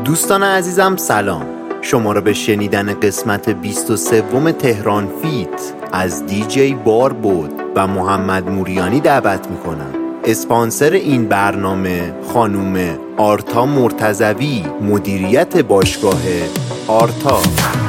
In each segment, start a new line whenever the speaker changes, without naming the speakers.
دوستان عزیزم سلام، شما را به شنیدن قسمت 23 تهران فیت از دیجی باربود و محمد موریانی دعوت میکنم. اسپانسر این برنامه خانوم آرتا مرتضوی، مدیریت باشگاه آرتا.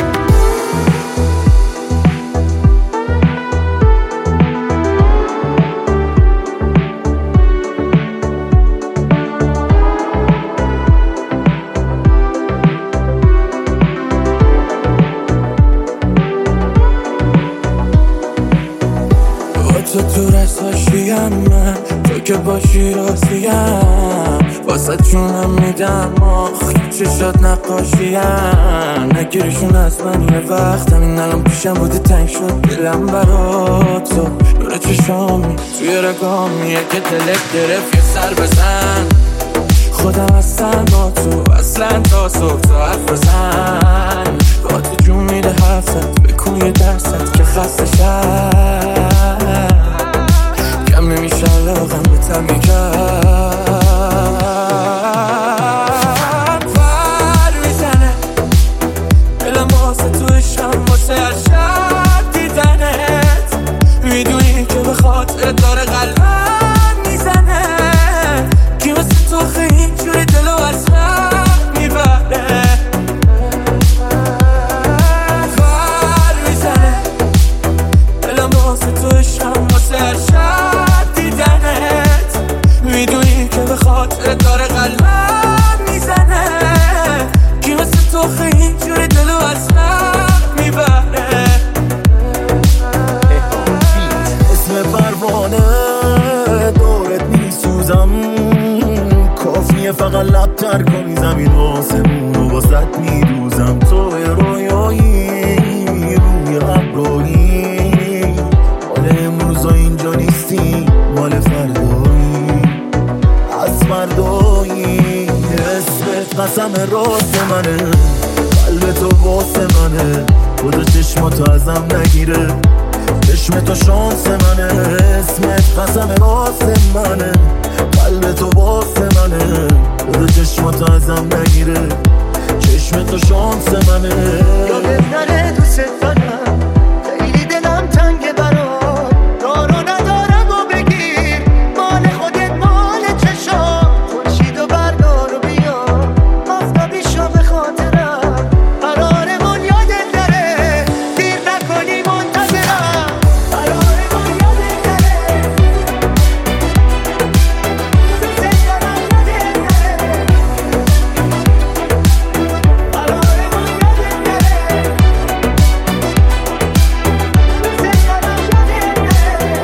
تو رساشیم من، تو که باشی راستیم، واسه جونم میدم آخ چشات نقاشیم. نگیرشون از من یه وقت، همین الان پیشم بودی تنگ شد دلم برات. تو نور چشامی توی رگامیه که دلت گرفت یه سر بزن. خودم هستم با تو اصلا تا صبح تا حرف بزن. با تو جون میده حرفت، بکن یه درست که خسته شد. کم نمیشه علاقم به تمی کرد. فر میزنه دلم واسه تو عشقم، واسه هر شب دیدنت. میدونی که به خاطر داره قلبم میزنه. کی واسه تو خیلی اینجوری دلو از من میبره. فر میزنه دلم واسه تو عشقم، واسه هر شب دیدنت. میدونی که به خاطر داره قلبم میزنه. کی واسه تو خیلی اینجوری دلو از من میبره.
اسم پروانه دورت میسوزم، کافیه فقط لب تر کنی زمین آسمونو واسط میدوزم. تو رویایی روی ابرایی، مال امروزا اینجا نیستی مال فردایی. از فردایی اسمت قسم راست منه، قلب تو واسه منه. خدا چشماتو ازم نگیره، چشم تو شانس منه. اسمت قسم راست منه، قلب تو واسه منه. خدا چشماتو ازم نگیره، چشم تو شانس منه.
یا بهتره دوست دارم، خیلی دلم تنگه برات. دارو ندارم و بگیر، مال خودت مال چشام. خورشید و بردار و بیا، آفتابی شو به خاطرم. قرارمون یادت نره، دیر نکنی منتظرم. قرارمون یادت نره، دوست دارم یادت نره. قرارمون یادت نره، دوست دارم یادت نره.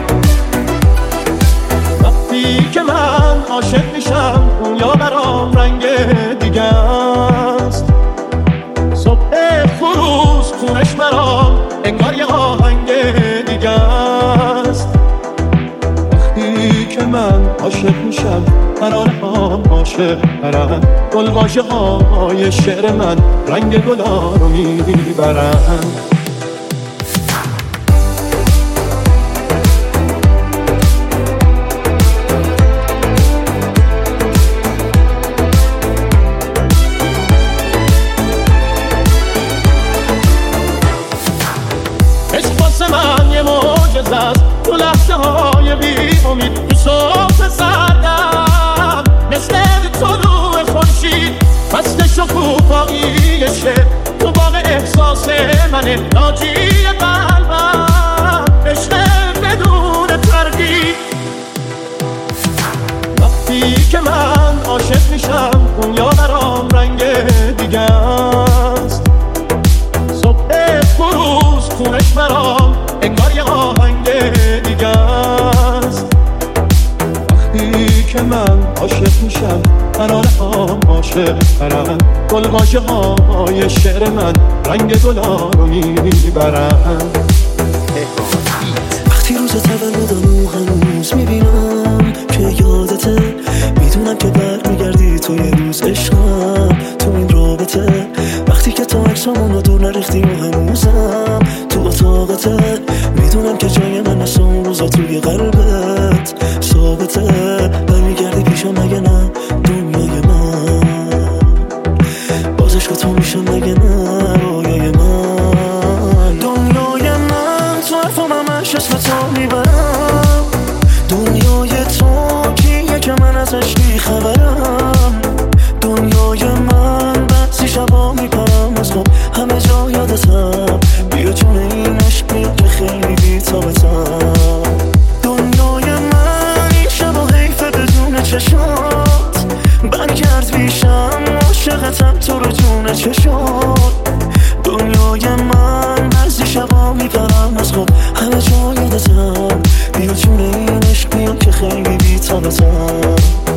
وقتی که من عاشق میشم دنیا برام رنگ دیگه است. صبح خروس خونش برام انگار یه آهنگ دیگه است. وقتی که من عاشق میشم قرارم عاشق برم. گلواژه های شعر من رنگ گلا رو میبرن. عشق واسه من یه معجزه است، تو لحظه های بی امید تو صبح سردم. مثل طلوع خورشید فصل شکوفایی شب، تو باغ احساس منه، ناجی قلبم. عشق بدون تردید، وقتی که من عاشق میشم دنیا برام رنگ دیگه است. صبح فروز خونش برام انگار یه آهنگ دیگه است. وقتی که من عاشق میشم قرارم عاشق برم. گلواژه های شعر من رنگ گلا رو میبرن.
وقتی روز تولدمو هنوز میبینم که یادته، میدونم که برمیگردی تو یه روز عشقم تو این رابطه. وقتی که تا عکسامون رو دور نریختی و هنوزم تو اتاقته، میدونم که جای من اصلا اون روزا توی قلبت ثابته. برمیگردی پیشم مگه نه دنیای من. مگه نه رویای من. دنیای من تو حرفم همش اسم تو میبرم، دنیای تو کیه که من ازش بیخبرم. دنیای من بعضی شبا میپرم از خواب همه جا یادتم، بیا جون این عشق بیا که خیلی بی‌تابتم. دنیای من این شبا حیفه بدون چشات، برگرد بیشم عاشقتم تو رو جون چشات. دنیای من بعضی شبا میپرم از خواب همه جا یادتم، بیا جون این عشق بیا که خیلی بی‌تابتم.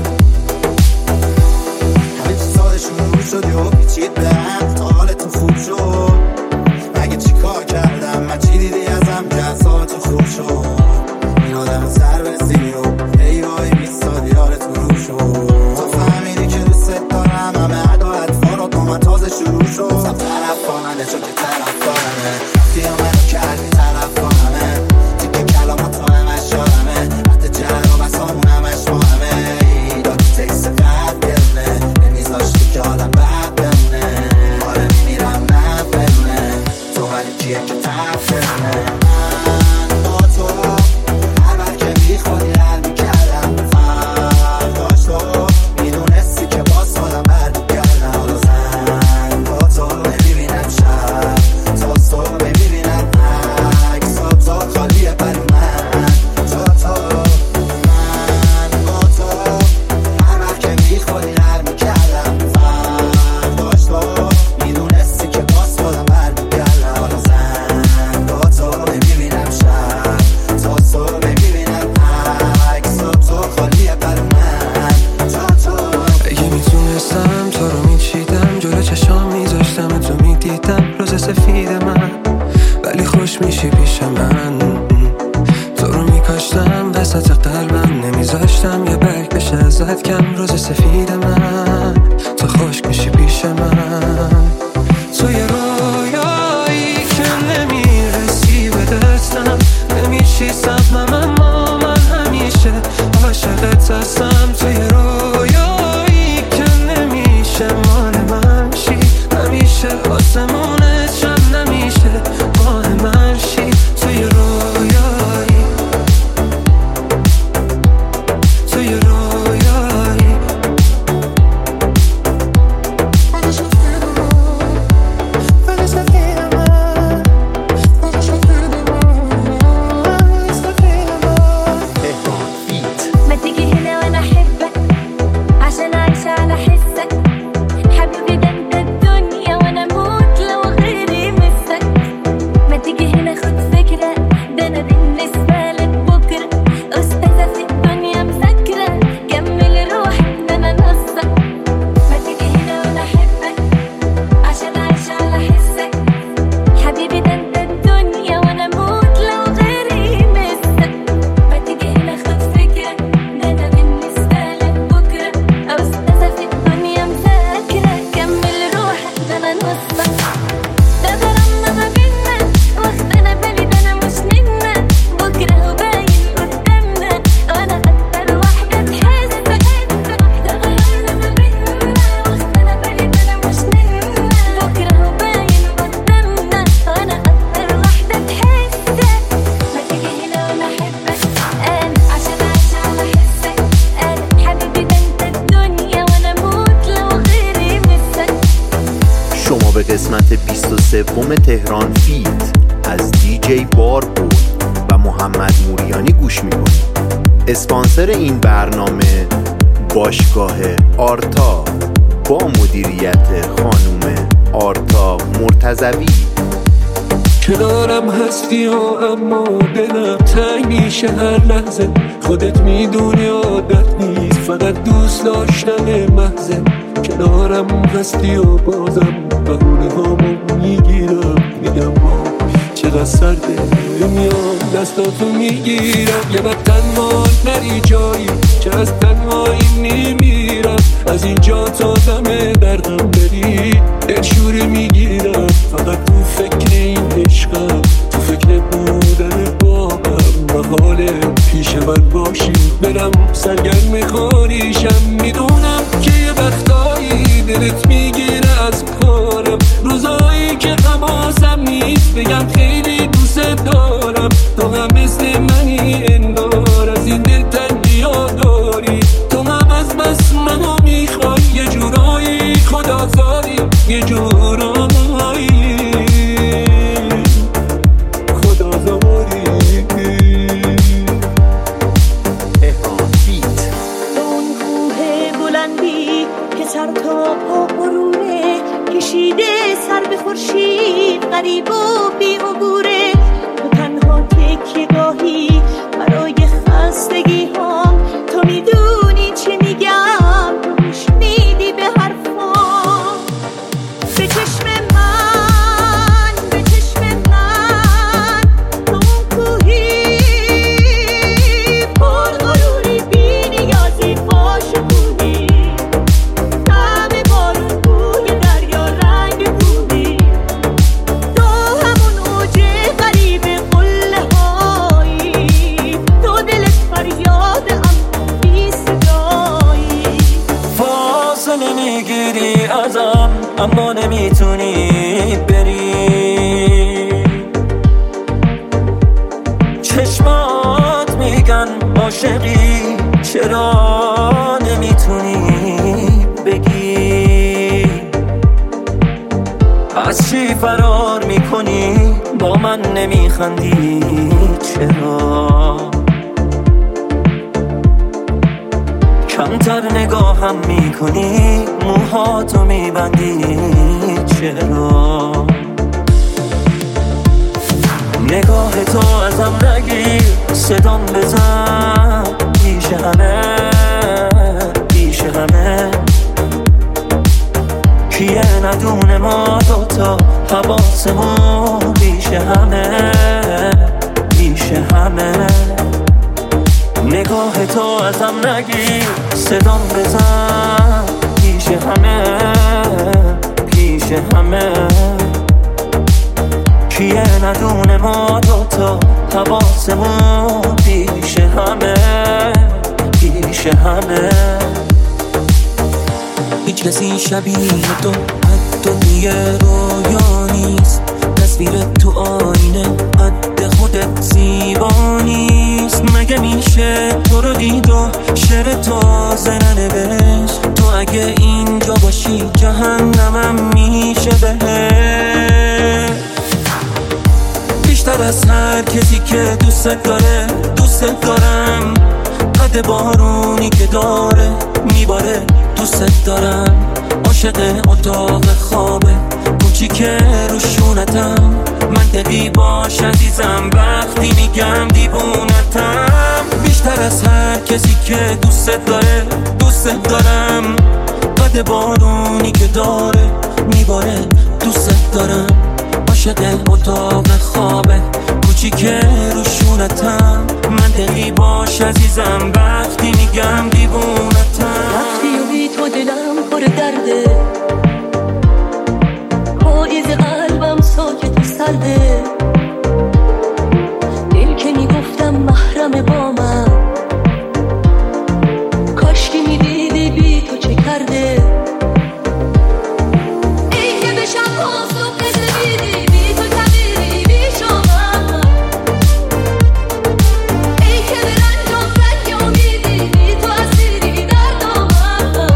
شدی و پیچید به هم تا حالتون خوب شد، مگه چی کار کردم من چی دیدی ازم که اعصابتون خوب شد. این آدم سر بسی و ای وای میستادی حالتون رو شد. تو فهمیدی که دوست دارم همه عدا اطفار و دومن تازه شروع شد. سب طرف کننده چون که طرف کنمه رفتی و منو کردی طرف کنمه، دیگه کلامات تو همش یادمه، حتی جر و بسامون همش با همه. ایداد تکس قد گرنه نمیذاشتی که آدم بعد بمونه، آره میمیرم نه بدونه تو ولی کیه که طرف بمونه. من با تو هر وقت که بی خودی رد میکردم فرداش تو میدونستی که باز خودم برمیگردم. حالا زن با تو نمیبینم شب تا صبح میبینم عکسات تو خالیه برای من. تو من با تو هر وقت که بی خودی رد میکردم فرداش تو میدونستی که باز خودم برمیگردم. حالا زن با تو نمیبینم شب تا صبح میبینم عکسات تو خالیه برای من.
اگه میتونستم تو رو میچیدم جلو چشام میذاشتم تو میدیدم روز سفید من، ولی خوش میشی پیش من. تو رو میکاشتم وسط قلبم نمیذاشتم یه برگ بشه ازت کم روز سفید من. تو خوش میشی پیش من، تو یه رویایی که نمیرسی به دستم، نمیشی سبمم اما من همیشه عاشقت هستم. تو یه رویایی که نمیشه مال من شی، همیشه آسمونت شم نمیشه مال من شی. تو یه رویایی، تو یه رویایی،
ما تيجي هنا وانا احبك عشان اعيش على حسك. حبيبي ده انت الدنيا وانا اموت لو غيري مسك. ما تيجي هنا خد فكرة، ده انا بالنسبة لك بكرة استاذة في الدنيا مذاكرة. كمل روحي ده انا نصك. ما تيجي هنا وانا احبك عشان اعيش على حسك. حبيبي ده انت الدنيا وانا اموت لو غيري مسك. ما تيجي هنا خد فكرة، ده انا بالنسبة لك بكرة استاذة في الدنيا مذاكرة. كمل روحك ده انا نصك. ده غرامنا ما بينا واخدنا بالي ده انا مش منا، بكرة هو باين قدامنا وانا اكتر واحدة تحس. ده غرامنا ما بينا واخدنا بالي ده انا مش منا، بكرة هو باين قدامنا وانا اكتر واحدة تحس. ما تيجي هنا وانا احبك انا عشان اعيش على حسك. انا حبيبي ده انت الدنيا وانا اموت لو غيري مسك.
شما به قسمت 23 تهران فیت از دیجی بار بود و محمد موریانی گوش میکنید. اسپانسر این برنامه باشگاه آرتا با مدیریت خانم آرتا مرتضوی.
کنارم هستی و اما دلم تنگ میشه هر لحظه. خودت میدونی عادت نیست فقط دوست داشتن محضه. کنارم هستی و بازم بهونه هامو میگیرم، میگم با چقدر سرده میام دستاتو میگیرم. یه وقت تنها نری جایی که از تنهایی نمیرم، از اینجا تا دم دردم بری دلشوری میگیرم. فقط تو فکر این عشقم، تو فکر بودن با هم و حال پیش من باشی. برم سرگرم خاریشم، میدونم که یه وقتایی دلت میگیره از کارم، بگم خیلی دوست دارم، تو هم مثل منی انگار، از این دل تنگی‌ها داری، تو هم از بس منو میخوای، یه جورایی خدازاری، یه جورایی خدازاری.
اون کوه بلندی که سر تا پا برونه، کشیده سر به خورشید غریب و بی عبوره، تو تنها تکیه گاهی برای خستگی هام، تو میدونی چه میگم، تو گوش میدی به حرفام. به چشم من، به چشم من، تو اون کوهی پر غروری، بی نیازی با شکوهی، طعم بارون بوی دریا رنگ کوهی، تو همون اوج غریب قله هایی، تو دلت فریاد اما بی صدایی.
فاصله میگیری ازم اما نمیتونی بری، چشمات میگن عاشقی، چرا نمیتونی بگی؟ از چی فرار میکنی با من نمیخندی؟ چرا کمتر نگاهم میکنی، موهاتو میبندی؟ چرا نگاه تو ازم نگیر، صدام بزن پیش همه، پیش همه، کیه ندونه ما دوتا حواسمون پیش همه، پیش همه. نگاه تو ازم نگیر، صدام بزن پیش همه، پیش همه، کیه ندونه ما دوتا حواسمون پیش همه، پیش همه.
هیچ کسی شبیه تو حتی دیگه رویا نیست، تصویر تو آینه قد خودت زیبا نیست، مگه میشه تو رو دید و شعر تازه ننوشت؟ تو اگه اینجا باشی جهنمم میشه بهت. بیشتر از هر کسی که دوست داره دوست دارم، قد بارونی که داره میباره دوست دارم، عاشق اتاق خوابه کوچیک روشونتم، منطقی باش عزیزم وقتی میگم دیوونتم. بیشتر از هر کسی که دوست داره دوست دارم، قد بارونی که داره میباره دوست دارم، عاشق اتاق خوابه کوچیک روشونتم، منطقی باش عزیزم وقتی میگم دیوونتم.
وقتی و بی تو دلم پر درده، پاییز قلبم ساکت و سرده، دل که میگفتم محرم با من، کاش که میدیدی بی تو چه کرده. ای که بشم باز تو قصه بیدی، بی تو تغییری بی شما، ای که به رنجم رنگ امیدی، بی تو اسیری در دامن.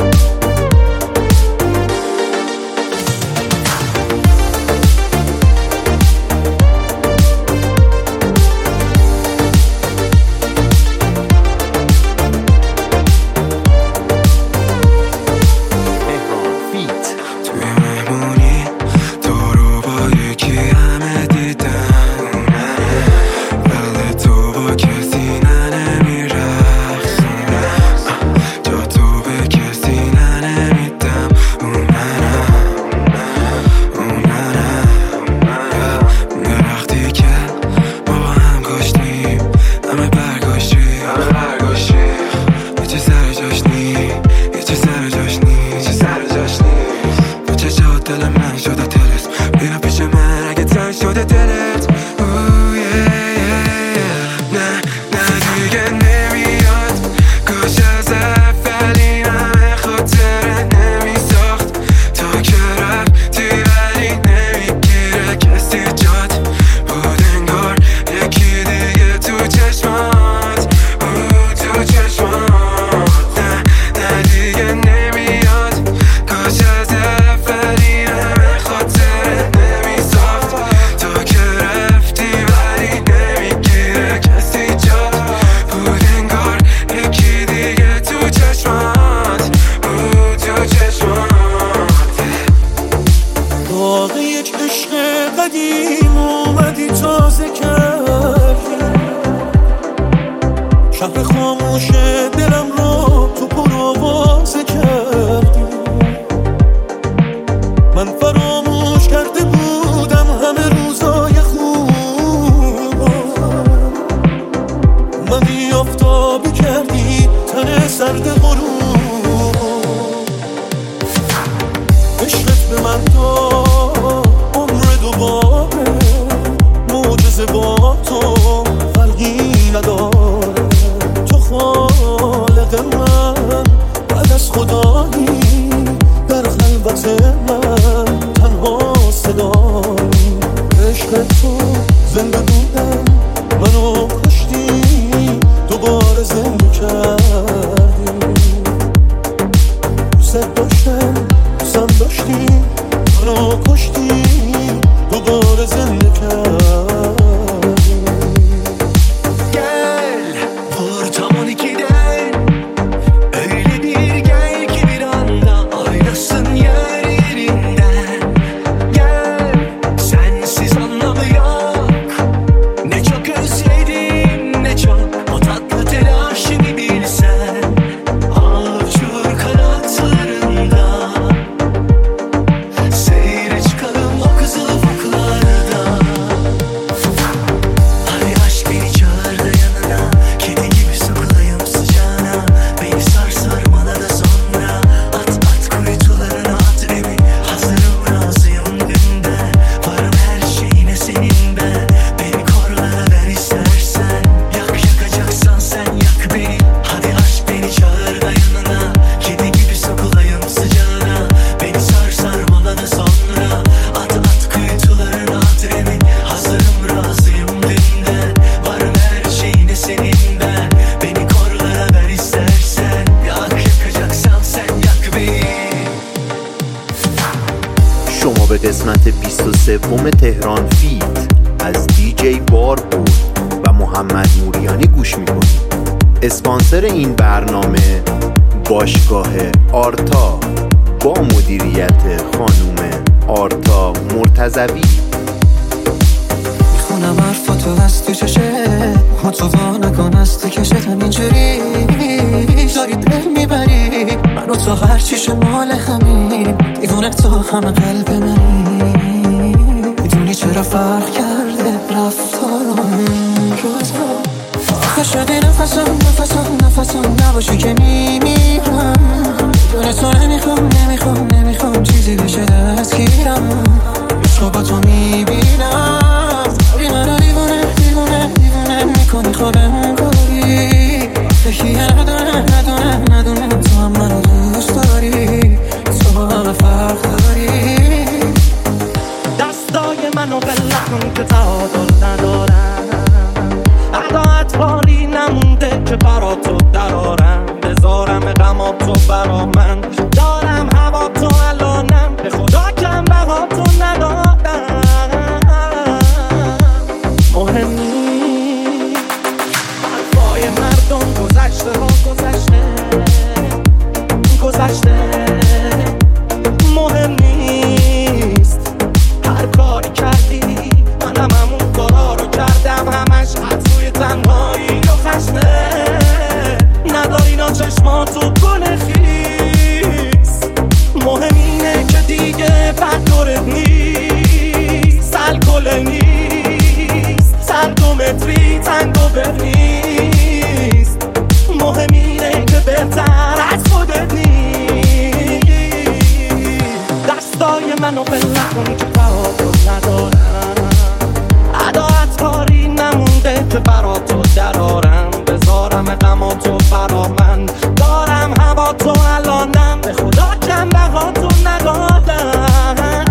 توی مهمونی تو رو با یکی همه دیدن، بله تو با کسی نمیرخصونه، جا تو به کسی نمیدم، اون منم درختی که با هم کاشتیم، همه برگاشتی یه چه سر جاش نی، یه چه سر جاش نی، چه سر جاش نی. تو چشات دل من شده تلت، بیا پیش من اگه تنگ شده دلت. نه دیگه نمیاد، کاش از اول این همه خاطره نمیساخت، تا که رفتی ولی نمیگیره کسی جا
عشقت به من داد عمر دوباره، معجزه با تو خلقی نداره. تو خالق من بعد از خدایی، در خلوت من تنها صدایی. عشق تو زنده بودم منو کشتی، دوباره زنده کردی. دوست داشتم دوستم داشتی، منو کشتی، دوباره زنده کردی.
Gel ortamın ikiden, öyle bir gel ki bir anda oynasın yer yerinden. Gel sensiz anlamı yok, ne çok özledim ne çok o tatlı telaşını bilsen. Al uçur kanatlarında, seyre çıkalım o kızıl ufuklarda. Hadi aşk beni çağır da yanına, kedi gibi sokulayım sıcağına. Beni sar sarmala da sonra, at at kuytularına at beni. Hazırım razıyım dünden, varım her şeyine senin ben. Beni korlara ver istersen, yak yakacaksan sen yak beni. Hadi aşk beni çağır da yanına, kedi gibi sokulayım sıcağına. Beni sar sarmala da sonra, at at kuytularına at beni. Hazırım razıyım dünden, varım her şeyine senin ben. Beni korlara ver istersen, yak yakacaksan sen yak beni.
شما به قسمت 23 تهران فیت از دیجی بار بود و محمد موریانی گوش میکنید. اسپانسر این برنامه باشگاه آرتا با مدیریت خانوم آرتا مرتضوی.
میخونم حرفاتو از تو چشه، ما تو وا نکن از تو کشتم اینجوری داری دل میبری منو تو هرچیش مال همین دیوونه تو همه قلب منی. میدونی چرا فرق کرده رفتارم روزا، آخه شده نفسم نباشی که میمیرم. بدون تو نمیخوام چیزی بشه دستگیرم. عشق با تو میبینم، داری منو دیوونه میکنی خوابم کاری. فکریه ندونه تو هم منو دوست داری، تو با همه فرق داری.
دستای منو بله کن که تعادل ندارم، عداعت باری نمونده که برا تو درارم. بذارم غما تو برا من، دارم هوا تو الانم، به خدا کم بها تو ندادم. مهم نیست حرفای مردم، گذشته ها گذشته. مهم نیست هر کاری کردی، منم همون کارا رو کردم. همش حد روی تنهایی و خشته، نداری نا چشماتو گل خیس. مهم اینه که دیگه بد دورت نیست، الکل نیست، 100 متری تنگو بر نیست. مهم اینه که بهتر از خودت نیست. دستای منو بله کن که تعادل ندارم، عداعت کاری نمونده که برا تو درارم. بذارم غما تو برا من، دارم هوا تو الانم، به خدا کم بها تو ندادم.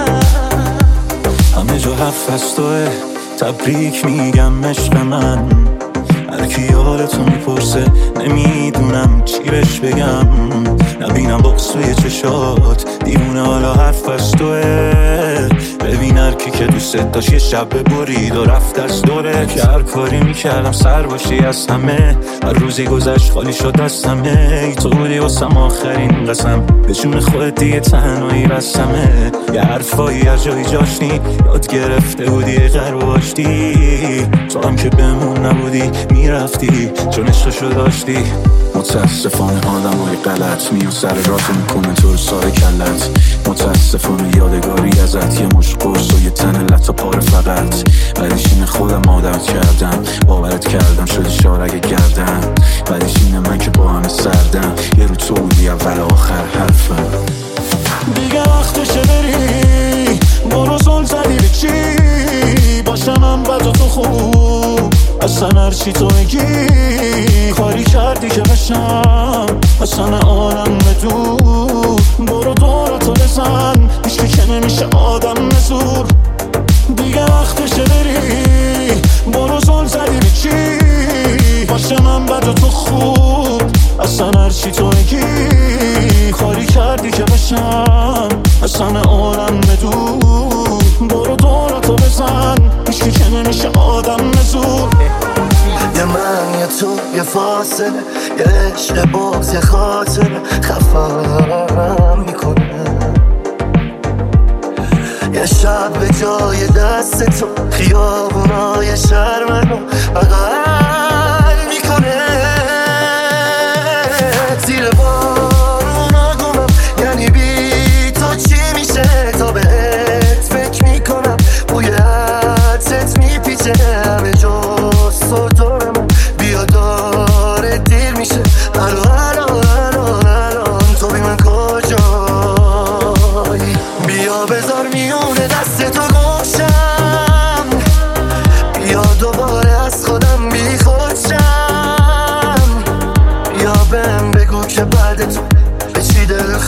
همه جا حرف از توه، تبریک میگم عشق من. هر کی حالتو میپرسه نمیدونم چی بهش بگم. نبینم بغض توی چشات، دیوونه حالا حرف از توه. ببین هر کی که دوست داشت یه شب برید و رفت از دوره. که هر کاری میکردم سر باشی از همه، هر روزی گذشت خالی شد از همه. ای تو بودی واسم آخرین قسم، به جون خودت دیگه تنهایی بستمه. یه حرفایی از جایی جاشتی، یاد گرفته بودی غرب باشتی. تو هم که بمون نبودی میرفتی، چون عشقشو داشتی. متاسفانه آدم های غلط میان سر راتو میکنن تو رو سار کلت. متاسفانه یادگاری ازت یه مش قرص و یه تن لطا پاره فقط. بعدش اینه خودم عادت کردم، باورت کردم شدی شارگ گردم. بعدش اینه من که با همه سردم، یه رو تو بودی اول آخر حرفم.
دیگه
وقتشه بری، برو زل زدی به چی؟ باشم من بد و تو خوب، اصلا هرچی تو میگی کاری کردی که بشم اصلا عالم بدون. برو دورتو بزن، هیچکی که نمیشه آدم نزور. دیگه وقتشه بری، برو زل زدی به چی؟ باشه من بد و تو خوب، اصلا هرچی تو میگی کاری کردی که بشم اصلا عالم بدون. برو دورتو بزن، هیچکی که نمیشه آدم نزور.
یه من یه تو یه فاصله، یه عشق باز یه خاطره خفم میکنه. یه شب به جای دست تو خیابونای شهر منو بغل میکنه. زیر بارونا گمم، یعنی بی تو چی میشه؟ تا بهت فکر میکنم، بوی عطرت میپیچه همه جز تو دارم. بیا داره دیر میشه، الان تو بی من کجایی؟ بیا بذار میونه دست تو گوشم، بیا دوباره از خودم بی خودشم. بیا بهم بگو که بعد تو به چی دل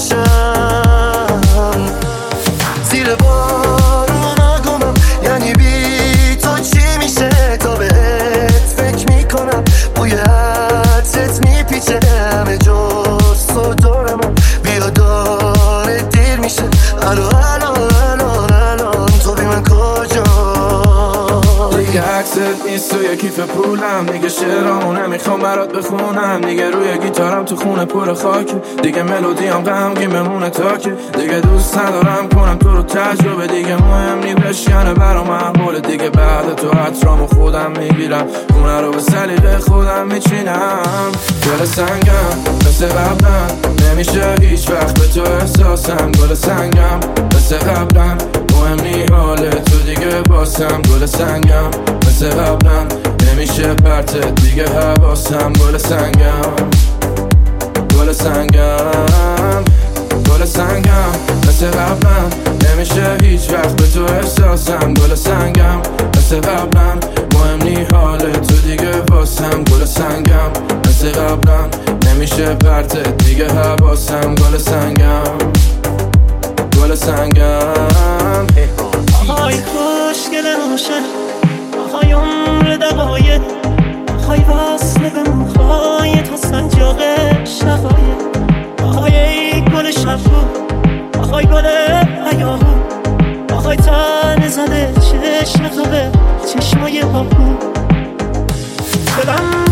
خوشم. زیر بارونا گمم، یعنی بی تو چی میشه؟ تا بهت فکر میکنم، بوی عطرت میپیچه همه جز تو دارم. بیا داره دیر میشه، الان تو بی من کجایی؟
دیگه عکست نیست توی کیف پولم، دیگه شعرامو نمیخوام برات بخونم. دیگه روی گیتارم تو خونه پر خاک، دیگه ملودیام غمگین بمونه تاکه. دیگه دوست ندارم کنم تو رو تجربه، دیگه مهم نی بشکنه برام احواله. دیگه بعد تو عطرامو خودم میگیرم، خونه رو به سلیقه خودم میچینم. گل سنگم مثل قبلم، نمیشه هیچ وقت به تو احساسم. گل سنگم مثل قبلم، مهم نی حال تو دیگه باسم. گل سنگم مثل قبلم، نمیشه پرتت دیگه حواسم. گل سنگم، گل سنگم، گل سنگم مثل قبلم، نمیشه هیچ وقت به تو احساسم. گل سنگم مثل قبلم، مهم نی حال تو دیگه واسم. گل سنگم مثل قبلم، نمیشه پرتت دیگه حواسم. گل سنگم، گل سنگم.
آهای خوشگل روشن، آهای عمر دقایق، آهای وصل به موهایت و سنجاق شقایق. آهای ای گل شبو، آهای گل هیاهو، آهای تن زده چشم تو به چشمای پاپو. دلم